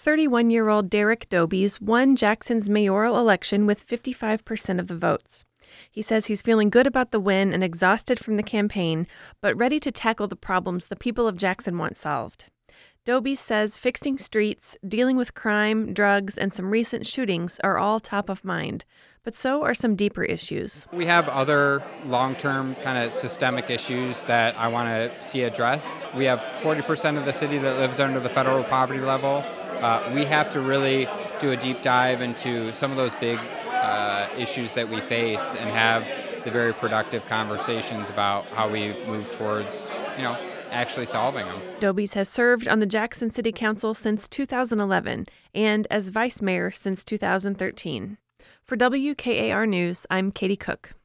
31-year-old Derek Dobies won Jackson's mayoral election with 55% of the votes. He says he's feeling good about the win and exhausted from the campaign, but ready to tackle the problems the people of Jackson want solved. Dobies says fixing streets, dealing with crime, drugs, and some recent shootings are all top of mind, but so are some deeper issues. We have other long-term kind of systemic issues that I want to see addressed. We have 40% of the city that lives under the federal poverty level. We have to really do a deep dive into some of those big issues that we face and have the very productive conversations about how we move towards, actually solving them. Dobies has served on the Jackson City Council since 2011 and as vice mayor since 2013. For WKAR News, I'm Katie Cook.